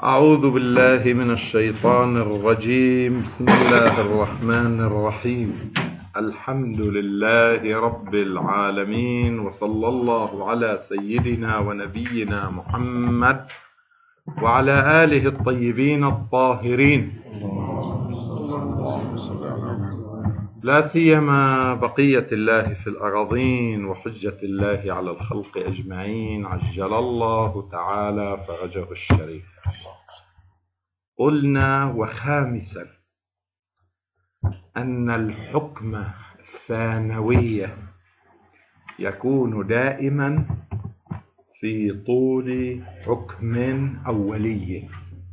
أعوذ بالله من الشيطان الرجيم. بسم الله الرحمن الرحيم. الحمد لله رب العالمين، وصلى الله على سيدنا ونبينا محمد وعلى آله الطيبين الطاهرين، لا سيما بقية الله في الأراضين وحجة الله على الخلق أجمعين، عجل الله تعالى فرجه الشريف. قلنا وخامسا أن الحكم الثانوي يكون دائما في طول حكم أولي،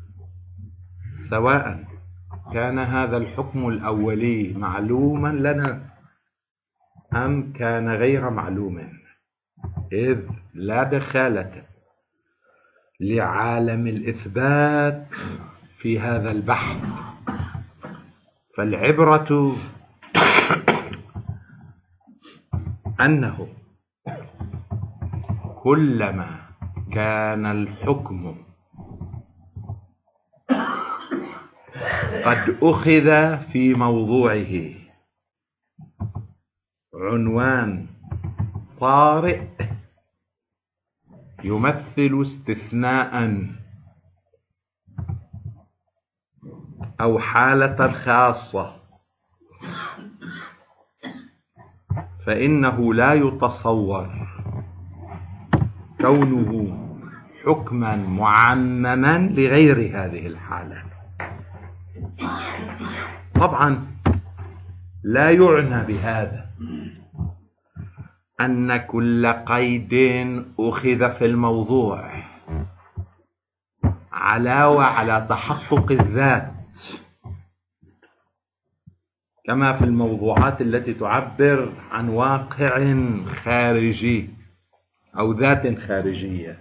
سواء كان هذا الحكم الأولي معلوما لنا أم كان غير معلوم، إذ لا دخالة لعالم الإثبات في هذا البحث. فالعبرة أنه كلما كان الحكم قد أخذ في موضوعه عنوان طارئ يمثل استثناء أو حالة خاصة، فإنه لا يتصور كونه حكما معمما لغير هذه الحالة. طبعا لا يعنى بهذا أن كل قيد أخذ في الموضوع علاوة على تحقق الذات، كما في الموضوعات التي تعبر عن واقع خارجي أو ذات خارجية،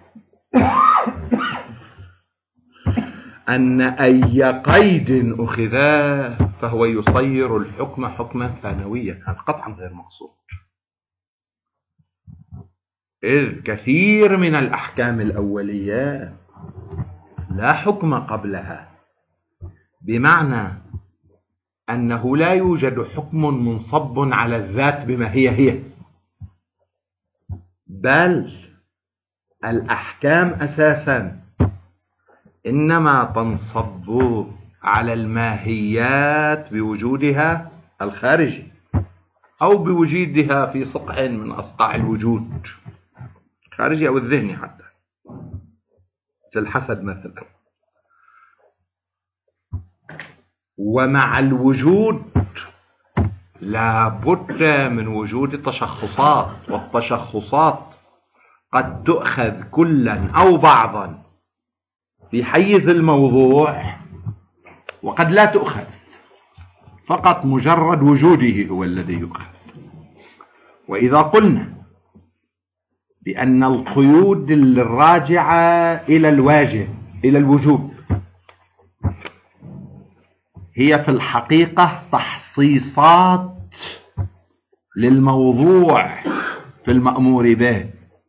أن أي قيد أخذ فهو يصير الحكم حكما ثانويا. هذا قطعا غير مقصود، إذ كثير من الأحكام الأولية لا حكم قبلها، بمعنى أنه لا يوجد حكم منصب على الذات بما هي، بل الأحكام أساسا إنما تنصب على الماهيات بوجودها الخارجي أو بوجودها في صقع من أصقاع الوجود الخارجي أو الذهني، حتى في الحسد مثلا. ومع الوجود لا بد من وجود تشخصات، والتشخصات قد تؤخذ كلا أو بعضا في حيز الموضوع، وقد لا تؤخذ، فقط مجرد وجوده هو الذي يؤخذ. وإذا قلنا بأن القيود الراجعة إلى الواجب إلى الوجوب هي في الحقيقة تحصيصات للموضوع في المأمور به،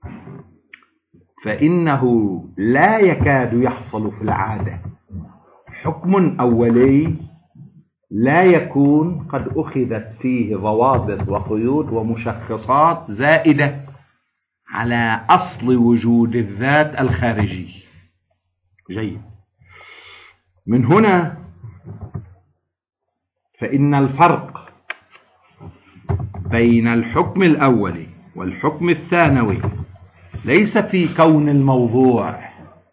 فإنه لا يكاد يحصل في العادة حكم أولي لا يكون قد أخذت فيه ضوابط وقيود ومشخصات زائدة على أصل وجود الذات الخارجي. جيد. من هنا فإن الفرق بين الحكم الأولي والحكم الثانوي ليس في كون الموضوع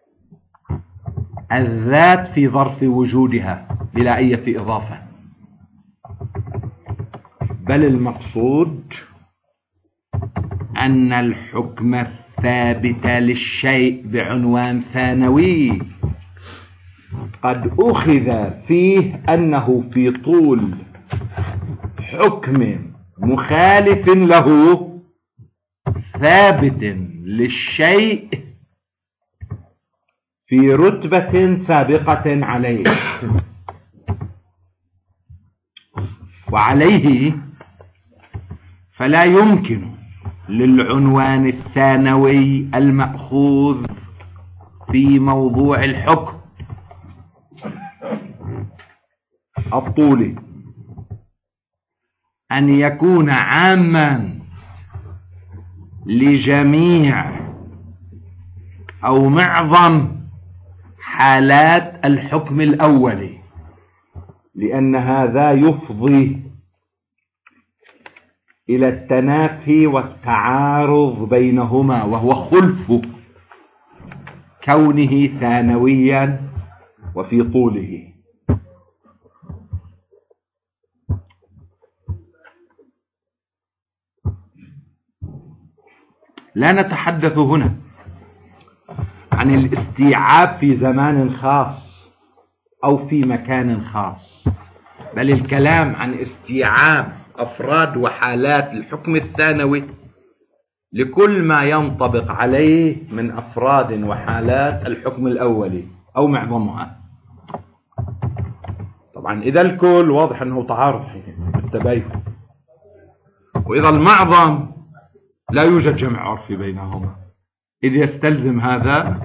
الذات في ظرف وجودها بلا أي إضافة، بل المقصود أن الحكم الثابت للشيء بعنوان ثانوي قد أخذ فيه أنه في طول حكم مخالف له ثابت للشيء في رتبة سابقة عليه، وعليه فلا يمكن للعنوان الثانوي المأخوذ في موضوع الحكم الطولي أن يكون عاما لجميع أو معظم حالات الحكم الأولي، لأن هذا يفضي إلى التنافي والتعارض بينهما، وهو خلف كونه ثانويا وفي طوله. لا نتحدث هنا عن الاستيعاب في زمان خاص أو في مكان خاص، بل الكلام عن استيعاب أفراد وحالات الحكم الثانوي لكل ما ينطبق عليه من أفراد وحالات الحكم الأولي أو معظمها. طبعا إذا الكل واضح أنه تعارض بالتباين، وإذا المعظم لا يوجد جمع عرفي بينهما، إذ يستلزم هذا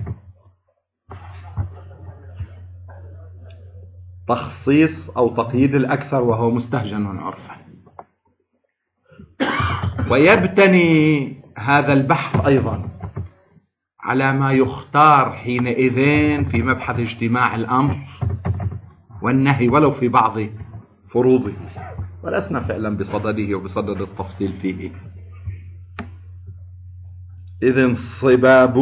تخصيص أو تقييد الأكثر وهو مستهجن عرفا. ويبتني هذا البحث أيضا على ما يختار حينئذ في مبحث اجتماع الأمر والنهي ولو في بعض فروضه، ولسنا فعلا بصدده وبصدد التفصيل فيه. إذ انصباب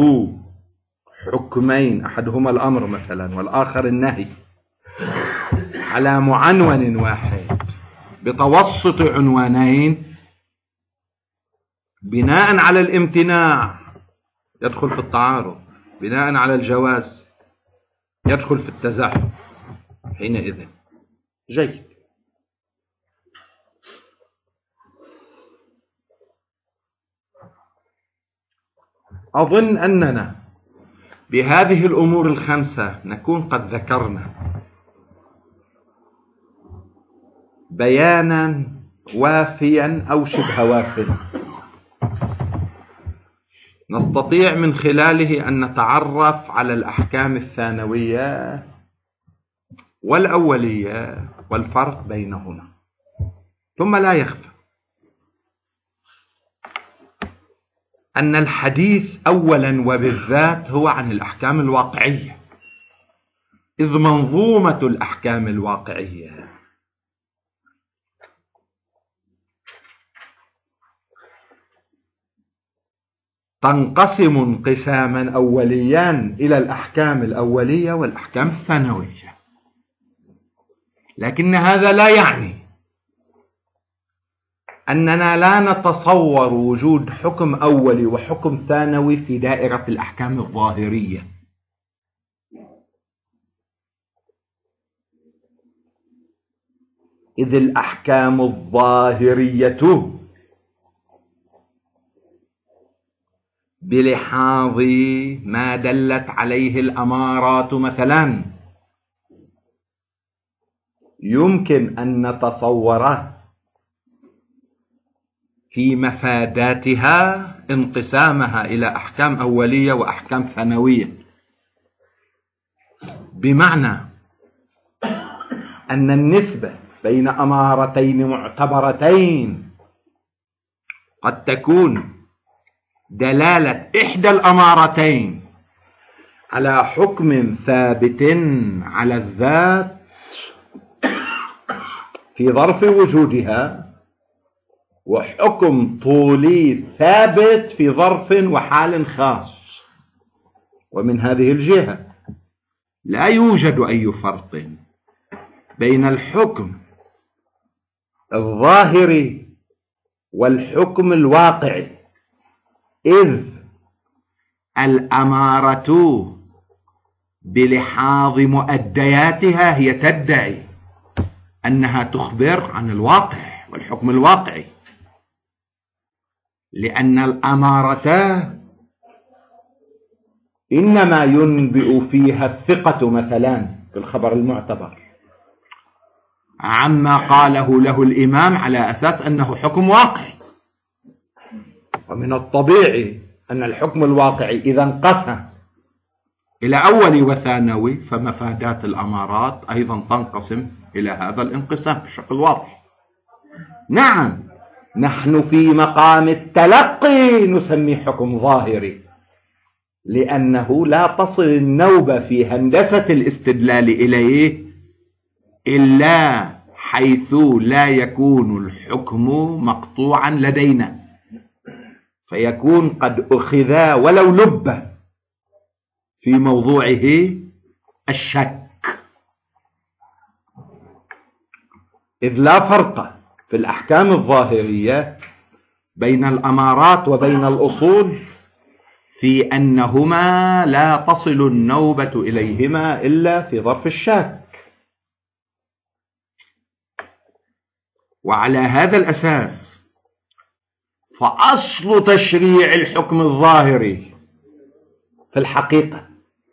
حكمين أحدهما الأمر مثلا والآخر النهي على معنون واحد بتوسط عنوانين بناء على الامتناع يدخل في التعارض، بناء على الجواز يدخل في التزاحم، حينئذ جيد. أظن أننا بهذه الأمور الخمسة نكون قد ذكرنا بيانا وافيا أو شبه وافٍ نستطيع من خلاله أن نتعرف على الأحكام الثانوية والأولية والفرق بينهما. ثم لا يخفى أن الحديث أولا وبالذات هو عن الأحكام الواقعية، إذ منظومة الأحكام الواقعية تنقسم انقساما أوليا إلى الأحكام الأولية والأحكام الثانوية، لكن هذا لا يعني أننا لا نتصور وجود حكم أولي وحكم ثانوي في دائرة الأحكام الظاهرية. إذ الأحكام الظاهرية بلحاظ ما دلت عليه الأمارات مثلا يمكن أن نتصوره في مفاداتها انقسامها إلى أحكام أولية وأحكام ثانوية، بمعنى أن النسبة بين أمارتين معتبرتين قد تكون دلالة إحدى الأمارتين على حكم ثابت على الذات في ظرف وجودها، وحكم طولي ثابت في ظرف وحال خاص. ومن هذه الجهة لا يوجد أي فرق بين الحكم الظاهري والحكم الواقعي، إذ الأمارة بلحاظ مؤدياتها هي تدعي أنها تخبر عن الواقع والحكم الواقعي، لأن الأمارة إنما ينبئ فيها الثقة مثلا في الخبر المعتبر عما قاله له الإمام على أساس أنه حكم واقعي. ومن الطبيعي أن الحكم الواقعي إذا انقسم إلى أولي وثانوي فمفادات الأمارات أيضا تنقسم إلى هذا الانقسام بشكل واضح. نعم، نحن في مقام التلقي نسميه حكم ظاهري، لأنه لا تصل النوبة في هندسة الاستدلال إليه إلا حيث لا يكون الحكم مقطوعا لدينا، فيكون قد أخذ ولو لبة في موضوعه الشك، إذ لا فرق في الأحكام الظاهرية بين الأمارات وبين الأصول في أنهما لا تصل النوبة إليهما إلا في ظرف الشك. وعلى هذا الأساس فأصل تشريع الحكم الظاهري في الحقيقة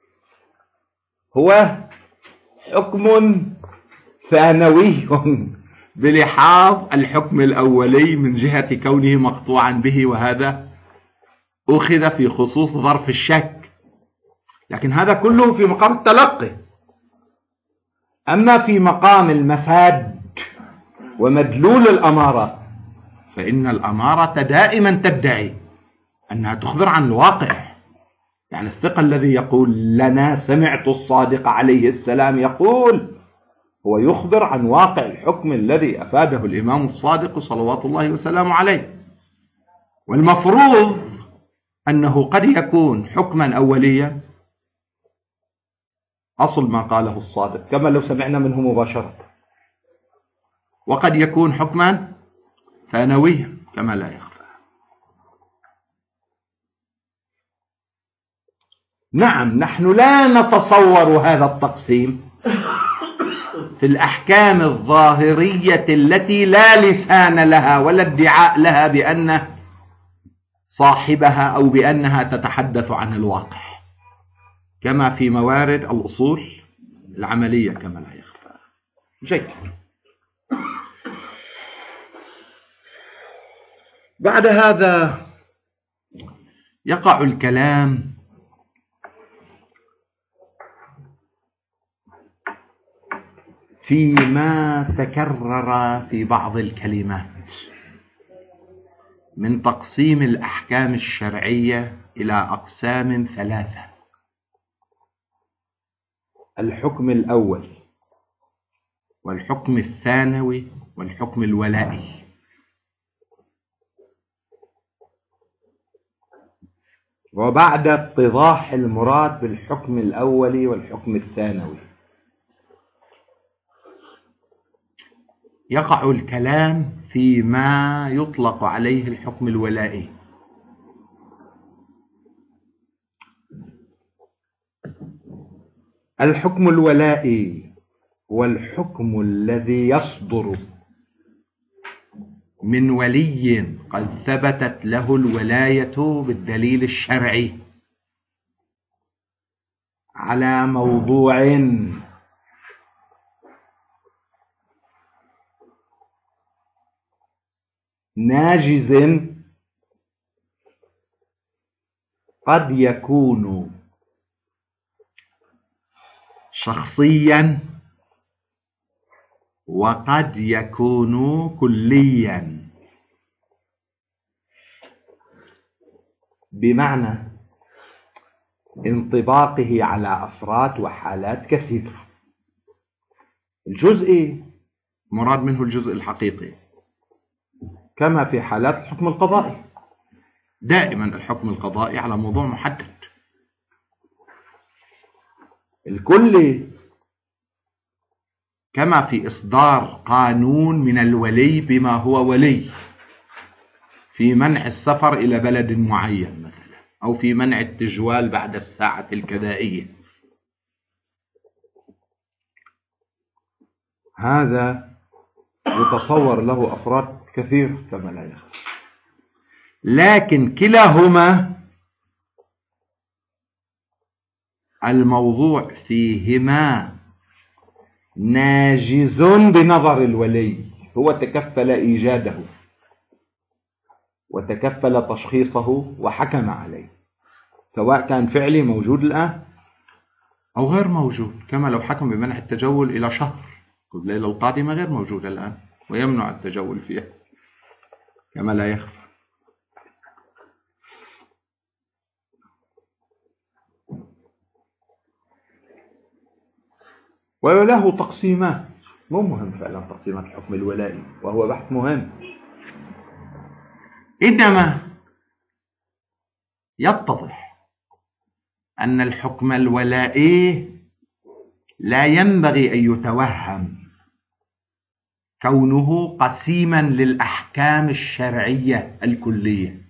هو حكم ثانوي بلحاظ الحكم الأولي من جهة كونه مقطوعا به، وهذا أخذ في خصوص ظرف الشك، لكن هذا كله في مقام التلقي. أما في مقام المفاد ومدلول الأمارة فإن الأمارة دائما تدعي أنها تخبر عن الواقع. يعني الثقة الذي يقول لنا سمعت الصادق عليه السلام يقول هو يخبر عن واقع الحكم الذي أفاده الإمام الصادق صلوات الله وسلامه عليه. والمفروض أنه قد يكون حكما أوليا أصل ما قاله الصادق كما لو سمعنا منه مباشرة، وقد يكون حكما ثانويا كما لا يخفى. نعم، نحن لا نتصور هذا التقسيم في الأحكام الظاهرية التي لا لسان لها ولا ادعاء لها بأن صاحبها أو بأنها تتحدث عن الواقع، كما في موارد الأصول العملية كما لا يخفى. جيد. بعد هذا يقع الكلام فيما تكرر في بعض الكلمات من تقسيم الأحكام الشرعية إلى أقسام ثلاثة: الحكم الأول والحكم الثانوي والحكم الولائي. وبعد اتضاح المراد بالحكم الأول والحكم الثانوي يقع الكلام فيما يطلق عليه الحكم الولائي. الحكم الولائي هو الحكم الذي يصدر من ولي قد ثبتت له الولاية بالدليل الشرعي على موضوع ناجز قد يكون شخصيا وقد يكون كليا، بمعنى انطباقه على أفراد وحالات كثيرة. الجزئي مراد منه الجزء الحقيقي، كما في حالات الحكم القضائي. دائما الحكم القضائي على موضوع محدد. الكلي كما في إصدار قانون من الولي بما هو ولي في منع السفر إلى بلد معين مثلا، أو في منع التجوال بعد الساعة الكذائية. هذا يتصور له أفراد كثير كما لا يخفى، لكن كلاهما الموضوع فيهما ناجز بنظر الولي، هو تكفل إيجاده وتكفل تشخيصه وحكم عليه، سواء كان فعلي موجود الآن أو غير موجود، كما لو حكم بمنع التجول إلى شهر الليلة القادمة غير موجودة الآن ويمنع التجول فيها كما لا يخفى. وله تقسيمات، مو مهم فعلا تقسيمات الحكم الولائي وهو بحث مهم، إنما يتضح أن الحكم الولائي لا ينبغي أن يتوهم كونه قسيما للأحكام الشرعية الكلية،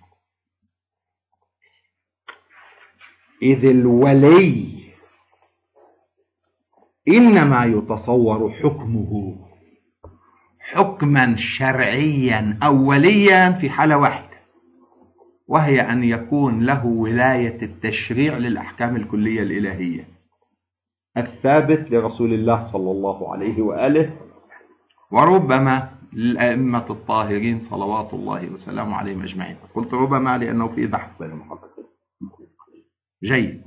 إذ الولي إنما يتصور حكمه حكما شرعيا أو وليا في حالة واحدة، وهي أن يكون له ولاية التشريع للأحكام الكلية الإلهية الثابت لرسول الله صلى الله عليه وآله، وربما للأئمة الطاهرين صلوات الله وسلامه عليهم أجمعين. قلت ربما لأنه في بحث بين المحققين. جيد.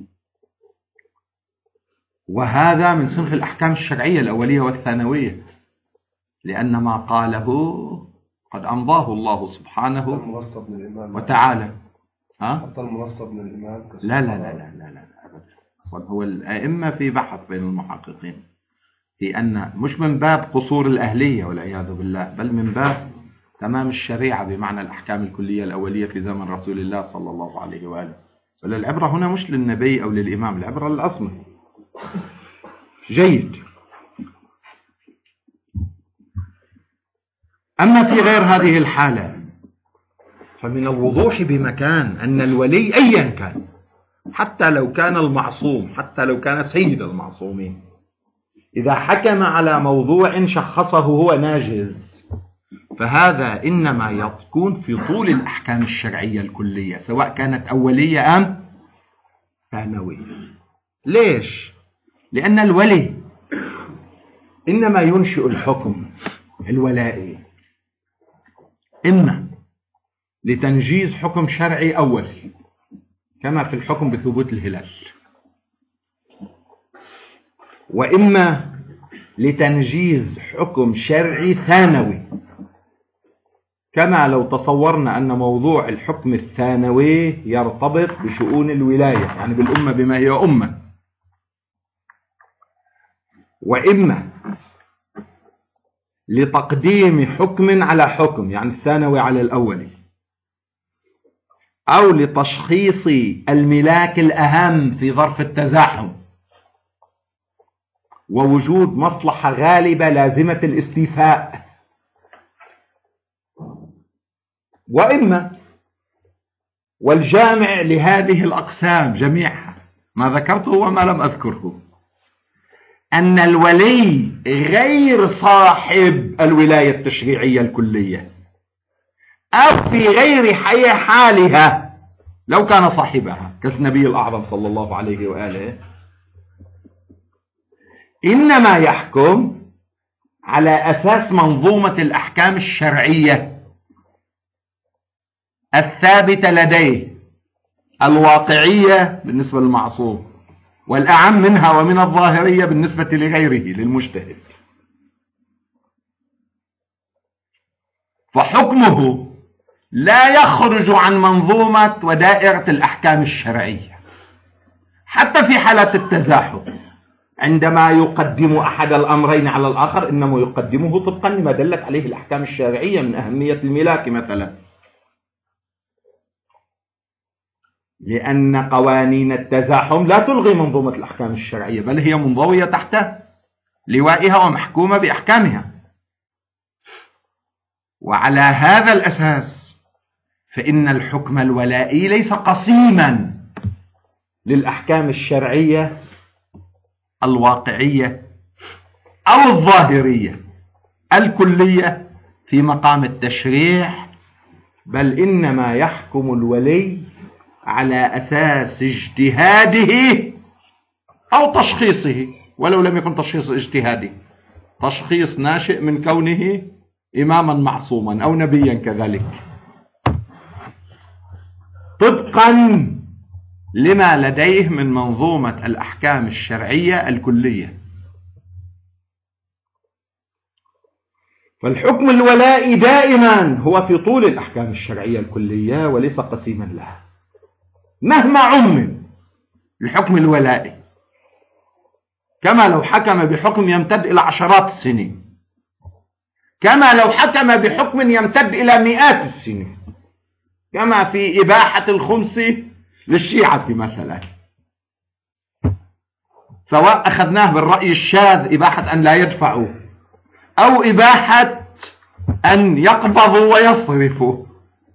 وهذا من صنف الأحكام الشرعية الأولية والثانوية، لأن ما قاله قد أمضاه الله سبحانه وتعالى. حتى المنصب من الإمام لا لا لا لا لا لا أبدا. أصلا هو الأئمة في بحث بين المحققين في أن مش من باب قصور الأهلية والعياذ بالله، بل من باب تمام الشريعة بمعنى الأحكام الكلية الأولية في زمن رسول الله صلى الله عليه وآله. بل العبرة هنا مش للنبي أو للإمام، العبرة للأصل. جيد. أما في غير هذه الحالة فمن الوضوح بمكان أن الولي أيا كان، حتى لو كان المعصوم، حتى لو كان سيد المعصومين، إذا حكم على موضوع شخصه هو ناجز، فهذا إنما يكون في طول الأحكام الشرعية الكلية سواء كانت أولية أم ثانوية. ليش؟ لأن الولي إنما ينشئ الحكم الولائي إما لتنجيز حكم شرعي أولي كما في الحكم بثبوت الهلال، وإما لتنجيز حكم شرعي ثانوي، كما لو تصورنا أن موضوع الحكم الثانوي يرتبط بشؤون الولاية، يعني بالأمة بما هي أمة، وإما لتقديم حكم على حكم، يعني الثانوي على الأولي، أو لتشخيص الملاك الأهم في ظرف التزاحم ووجود مصلحة غالبة لازمة الاستيفاء، وإما والجامع لهذه الأقسام جميعها ما ذكرته وما لم أذكره أن الولي غير صاحب الولاية التشريعية الكلية، أو في غير حالها لو كان صاحبها كالنبي الأعظم صلى الله عليه وآله، إنما يحكم على أساس منظومة الأحكام الشرعية الثابتة لديه الواقعية بالنسبة للمعصوم، والأعم منها ومن الظاهرية بالنسبة لغيره للمجتهد. فحكمه لا يخرج عن منظومة ودائرة الأحكام الشرعية حتى في حالة التزاحم، عندما يقدم أحد الأمرين على الآخر إنما يقدمه طبقا لما دلت عليه الأحكام الشرعية من أهمية الملاك مثلا، لأن قوانين التزاحم لا تلغي منظومة الأحكام الشرعية، بل هي منضوية تحت لوائها ومحكومة بأحكامها. وعلى هذا الأساس فإن الحكم الولائي ليس قسيما للأحكام الشرعية الواقعية أو الظاهرية الكلية في مقام التشريع، بل إنما يحكم الولي على أساس اجتهاده أو تشخيصه، ولو لم يكن تشخيص اجتهادي، تشخيص ناشئ من كونه إماما معصوما أو نبيا كذلك، طبقا لما لديه من منظومة الأحكام الشرعية الكلية. والحكم الولائي دائما هو في طول الأحكام الشرعية الكلية وليس قسيما لها، مهما عمم الحكم الولائي، كما لو حكم بحكم يمتد إلى عشرات السنين، كما لو حكم بحكم يمتد إلى مئات السنين، كما في إباحة الخمس للشيعة مثلا، سواء أخذناه بالرأي الشاذ إباحة أن لا يدفعوا أو إباحة أن يقبضوا ويصرفوا،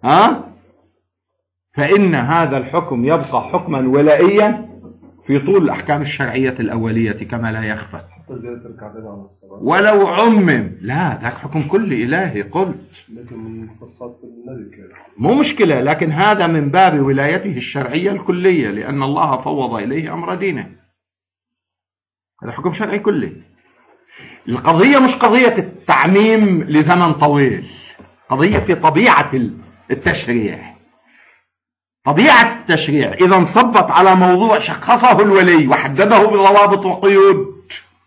فإن هذا الحكم يبقى حكما ولائيا في طول الأحكام الشرعية الأولية كما لا يخفى، ولو عمم. لا، ذاك حكم كلي إلهي قلت، مو مشكلة، لكن هذا من باب ولايته الشرعية الكلية، لأن الله فوض إليه أمر دينه، هذا حكم شرعي كلي. القضية مش قضية التعميم لزمن طويل، قضية في طبيعة التشريع. طبيعة التشريع إذا انصبت على موضوع شخصه الولي وحدده بضوابط وقيود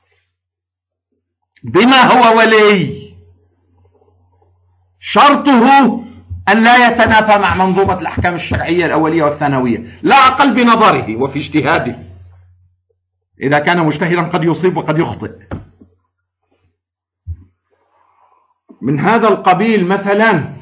بما هو ولي، شرطه أن لا يتنافى مع منظومة الأحكام الشرعية الأولية والثانوية، لا أقل بنظره وفي اجتهاده. إذا كان مجتهدا قد يصيب وقد يخطئ. من هذا القبيل مثلا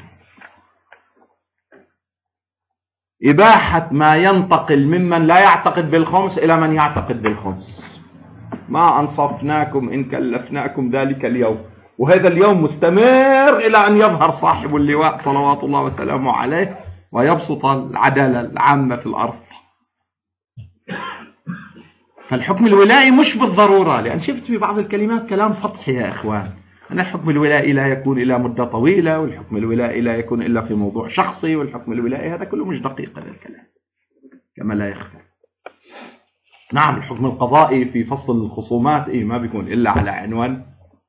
إباحة ما ينتقل ممن لا يعتقد بالخمس إلى من يعتقد بالخمس. ما أنصفناكم إن كلفناكم ذلك اليوم، وهذا اليوم مستمر إلى أن يظهر صاحب اللواء صلوات الله وسلامه عليه ويبسط العدالة العامة في الأرض. فالحكم الولائي مش بالضرورة، لأن شفت في بعض الكلمات كلام سطحي يا إخوان، أن الحكم الولائي لا يكون إلى مدة طويلة، والحكم الولائي لا يكون إلا في موضوع شخصي، والحكم الولائي هذا كله مش دقيق هذا الكلام كما لا يخفى. نعم الحكم القضائي في فصل الخصومات ما بيكون إلا على عنوان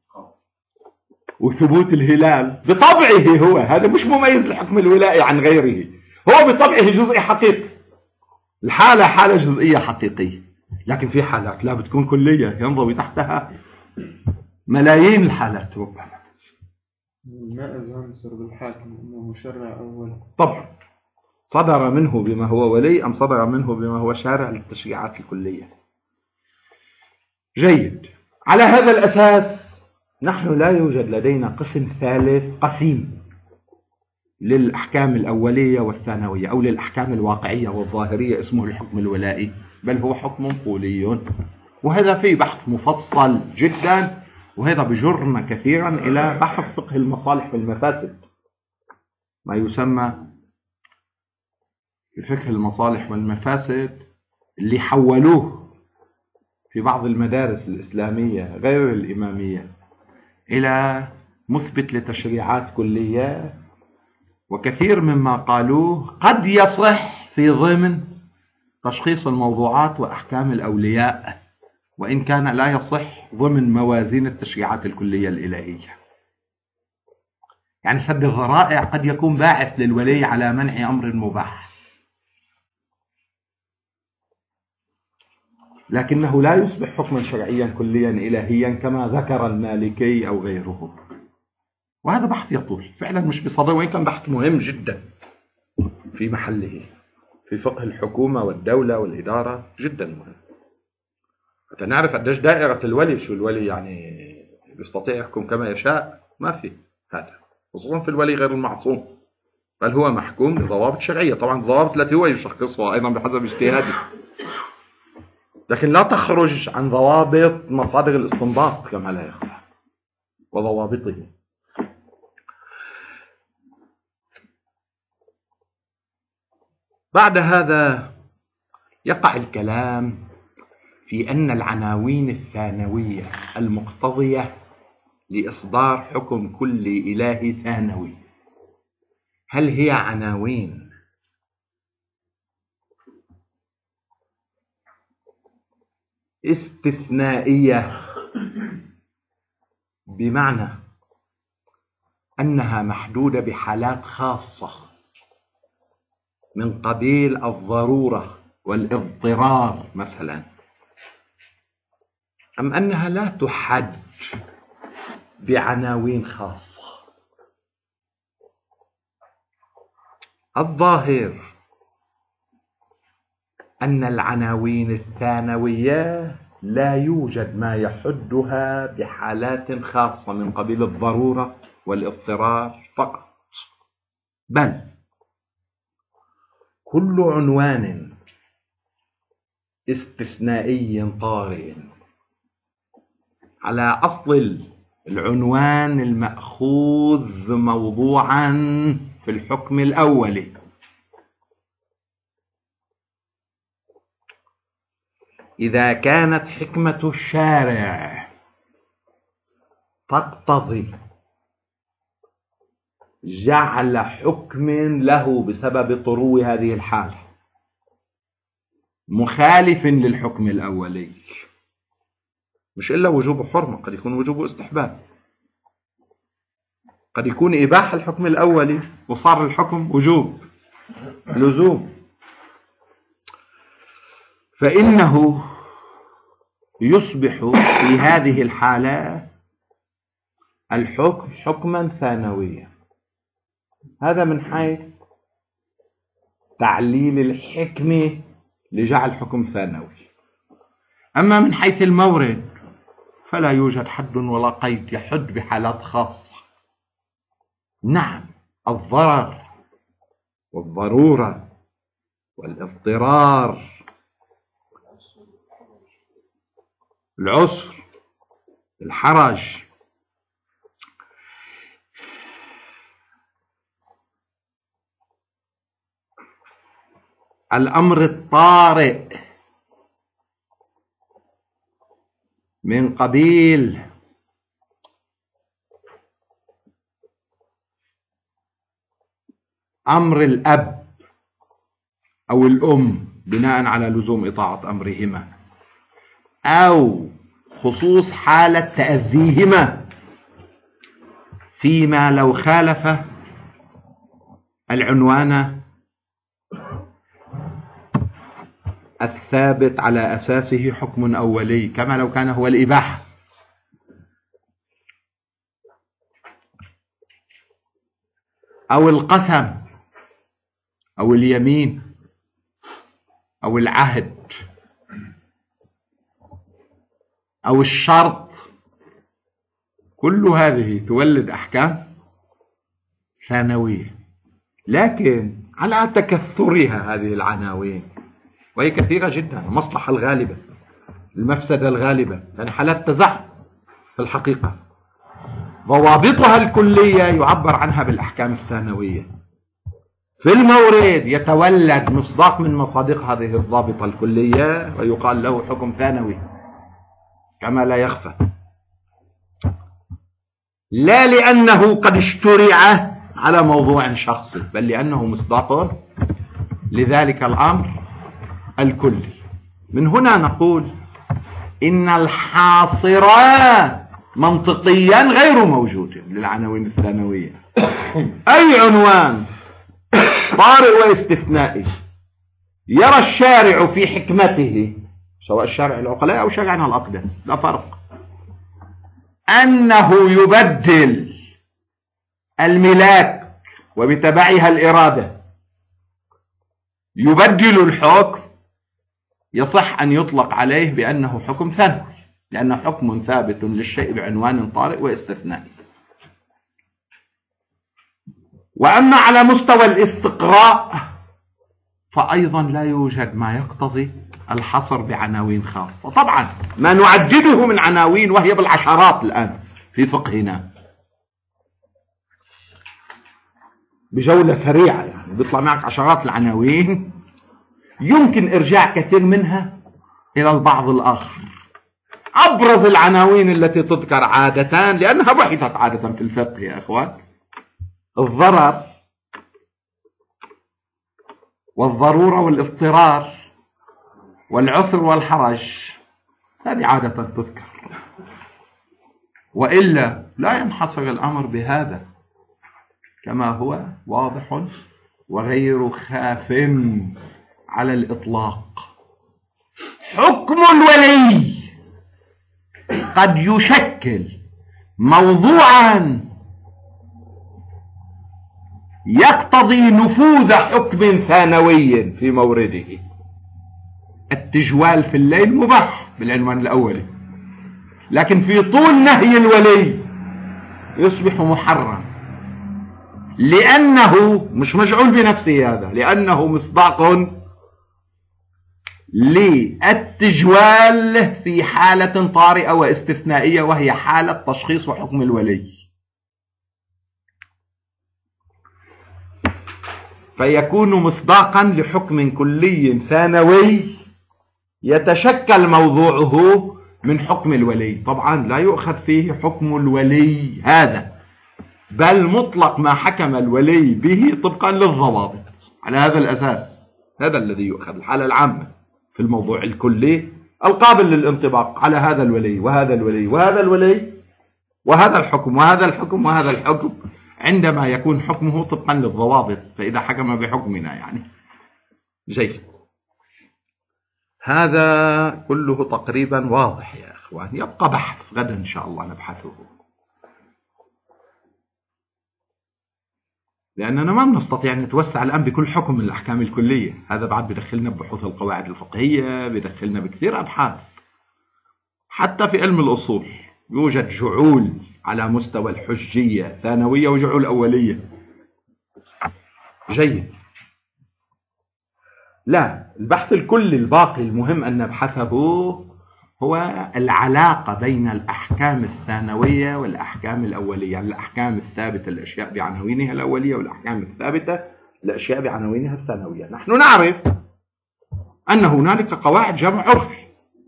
وثبوت الهلال بطبعه، هو هذا مش مميز الحكم الولائي عن غيره، هو بطبعه جزئي حقيقي، الحالة حالة جزئية حقيقية، لكن في حالات لا بتكون كلية ينضوي تحتها ملايين الحالات ربما. ما أنصر بالحاكم أنه مشرع أول، طبعا صدر منه بما هو ولي أم صدر منه بما هو شارع للتشريعات الكلية. جيد. على هذا الأساس نحن لا يوجد لدينا قسم ثالث قسيم للأحكام الأولية والثانوية أو للأحكام الواقعية والظاهرية اسمه الحكم الولائي، بل هو حكم قولي، وهذا فيه بحث مفصل جدا، وهذا بجرنا كثيرا إلى بحث فقه المصالح والمفاسد، ما يسمى بفقه المصالح والمفاسد، اللي حولوه في بعض المدارس الإسلامية غير الإمامية إلى مثبت لتشريعات كلية، وكثير مما قالوه قد يصح في ضمن تشخيص الموضوعات وأحكام الأولياء، وإن كان لا يصح ضمن موازين التشريعات الكلية الإلهية. يعني سد الذرائع قد يكون باعث للولي على منع أمر مباح، لكنه لا يصبح حكما شرعيا كليا إلهيا كما ذكر المالكي أو غيره. وهذا بحث يطول فعلا مش بصدر، وإن كان بحث مهم جدا في محله في فقه الحكومة والدولة والإدارة، جدا مهم حتى نعرف قديش دائرة الولي، شو الولي يعني بيستطيع يحكم كما يشاء، ما في هذا، خصوصا في الولي غير المعصوم، بل هو محكوم بضوابط شرعية، طبعا الضوابط التي هو يشخصها أيضا بحسب اجتهاده، لكن لا تخرج عن ضوابط مصادر الاستنباط كما لا يخفى وضوابطه. بعد هذا يقع الكلام في أن العناوين الثانوية المقتضية لإصدار حكم كلي إلهي ثانوي، هل هي عناوين استثنائية بمعنى أنها محدودة بحالات خاصة من قبيل الضرورة والاضطرار مثلا، أم أنها لا تحد بعناوين خاصة؟ الظاهر أن العناوين الثانوية لا يوجد ما يحدها بحالات خاصة من قبيل الضرورة والاضطرار فقط، بل كل عنوان استثنائي طارئ على أصل العنوان المأخوذ موضوعا في الحكم الأولي إذا كانت حكمة الشارع تقتضي جعل حكم له بسبب طرو هذه الحالة مخالف للحكم الأولي، مش إلا وجوب حرمة، قد يكون وجوب استحباب، قد يكون إباحة الحكم الأولي وصار الحكم وجوب لزوم، فإنه يصبح في هذه الحالة الحكم حكما ثانويا. هذا من حيث تعليل الحكمة لجعل حكم ثانوي. أما من حيث المورد فلا يوجد حد ولا قيد يحد بحالات خاصة. نعم، الضرر والضرورة والاضطرار، العسر، الحرج، الأمر الطارئ من قبيل أمر الأب أو الأم بناء على لزوم إطاعة أمرهما، أو خصوص حالة تأذيهما فيما لو خالف العنوان الثابت على أساسه حكم أولي، كما لو كان هو الإباحة، أو القسم أو اليمين أو العهد أو الشرط. كل هذه تولد أحكام ثانوية، لكن على تكثرها هذه العناوين، وهي كثيرة جدا، المصلحة الغالبة، المفسدة الغالبة، يعني حالات تزعم في الحقيقة، ضوابطها الكلية يعبر عنها بالأحكام الثانوية. في المورد يتولد مصداق من مصادق هذه الضابطة الكلية ويقال له حكم ثانوي كما لا يخفى، لا لأنه قد اشترع على موضوع شخصي، بل لأنه مصداق لذلك الأمر الكلي. من هنا نقول إن الحاصر منطقيا غير موجود للعناوين الثانوية. أي عنوان طارئ واستثنائي يرى الشارع في حكمته، سواء الشارع العقلاء أو شرعنا الأقدس، لا فرق، أنه يبدل الملاك وبتبعها الإرادة، يبدل الحكم، يصح أن يطلق عليه بأنه حكم ثانوي، لأنه حكم ثابت للشيء بعنوان طارئ واستثنائي. وأما على مستوى الاستقراء فأيضا لا يوجد ما يقتضي الحصر بعناوين خاصة. طبعا ما نعدده من عناوين وهي بالعشرات الآن في فقهنا، بجولة سريعة يعني بيطلع معك عشرات العناوين، يمكن إرجاع كثير منها إلى البعض الآخر. أبرز العناوين التي تذكر عادة لأنها بحثت عادة في الفقه يا أخوان: الضرر والضرورة والاضطرار والعسر والحرج، هذه عادة تذكر، وإلا لا ينحصر الأمر بهذا كما هو واضح وغير خاف على الإطلاق. حكم الولي قد يشكل موضوعا يقتضي نفوذ حكم ثانوي في مورده. التجوال في الليل مباح بالعنوان الأولي، لكن في طول نهي الولي يصبح محرم، لأنه مش مجعول بنفسه هذا، لأنه مصداق للتجوال في حالة طارئة واستثنائية، وهي حالة تشخيص وحكم الولي. فيكون مصداقا لحكم كلي ثانوي يتشكل موضوعه من حكم الولي. طبعا لا يؤخذ فيه حكم الولي هذا، بل مطلق ما حكم الولي به طبقا للضوابط. على هذا الأساس هذا الذي يؤخذ، الحالة العامة في الموضوع الكلي القابل للانطباق على هذا الولي وهذا الولي وهذا الولي وهذا الحكم وهذا الحكم وهذا الحكم، عندما يكون حكمه طبقا للضوابط. فإذا حكم بحكمنا يعني جيد. هذا كله تقريبا واضح يا أخوان، يبقى بحث غدا إن شاء الله نبحثه، لأننا ما بنستطيع أن نتوسع الآن بكل حكم من الأحكام الكلية. هذا بعد بدخلنا ببحوث القواعد الفقهية، بدخلنا بكثير أبحاث. حتى في علم الأصول يوجد جعول على مستوى الحجية ثانوية وجعول أولية. جيد. لا، البحث الكلي الباقي المهم أن نبحثه هو العلاقة بين الأحكام الثانوية والأحكام الأولية، يعني الأحكام الثابتة الأشياء بعناوينها الأولية والأحكام الثابتة الأشياء بعناوينها الثانوية. نحن نعرف أن هنالك قواعد جمع عرفي.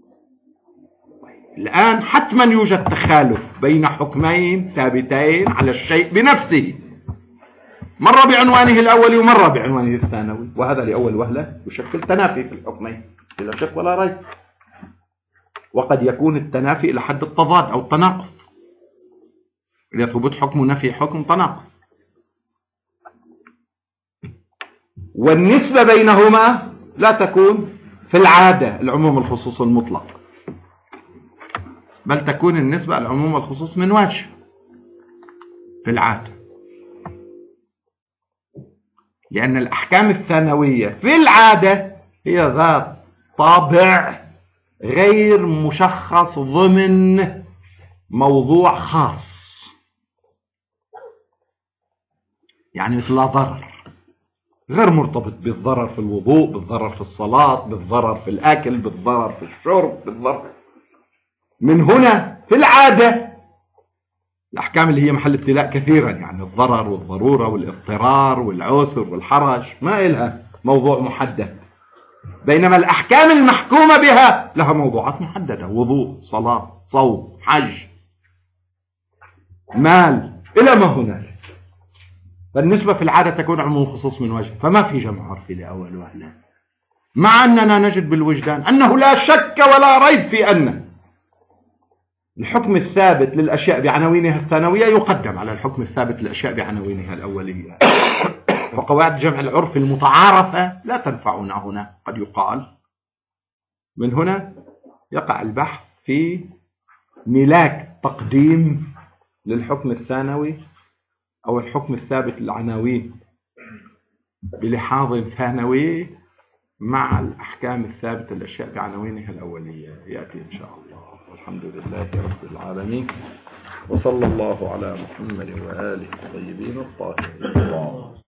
الآن حتما يوجد تخالف بين حكمين ثابتين على الشيء بنفسه، مرة بعنوانه الأولي ومرة بعنوانه الثانوي، وهذا لأول وهلة يشكل تنافي في الحكمين بلا شك ولا ريب. وقد يكون التنافي إلى حد التضاد أو التناقض، إذا ثبت حكم نفي حكم تناقض. والنسبة بينهما لا تكون في العادة العموم الخصوص المطلق، بل تكون النسبة العموم الخصوص من وجه في العادة، لأن الأحكام الثانوية في العادة هي ذات طابع غير مشخص ضمن موضوع خاص، يعني مثل لا ضرر، غير مرتبط بالضرر في الوضوء، بالضرر في الصلاة، بالضرر في الأكل، بالضرر في الشرب، بالضرر. من هنا في العادة الأحكام اللي هي محل ابتلاء كثيرا، يعني الضرر والضرورة والاضطرار والعسر والحرج، ما إلها موضوع محدد، بينما الأحكام المحكومة بها لها موضوعات محددة: وضوء، صلاة، صوم، حج، مال، إلى ما هنالك. فالنسبة في العادة تكون عموم خصوص من وجه، فما في جمع عرفي لأول وهلة، مع أننا نجد بالوجدان أنه لا شك ولا ريب في أن الحكم الثابت للأشياء بعناوينها الثانوية يقدم على الحكم الثابت للأشياء بعناوينها الأولية. وقواعد جمع العرف المتعارفة لا تنفعنا هنا، قد يقال. من هنا يقع البحث في ملاك تقديم للحكم الثانوي أو الحكم الثابت للعناوين بلحاظ ثانوي مع الأحكام الثابتة للأشياء بعناوينها الأولية، يأتي إن شاء الله. والحمد لله رب العالمين، وصلى الله على محمد وآله الطيبين الطاهرين.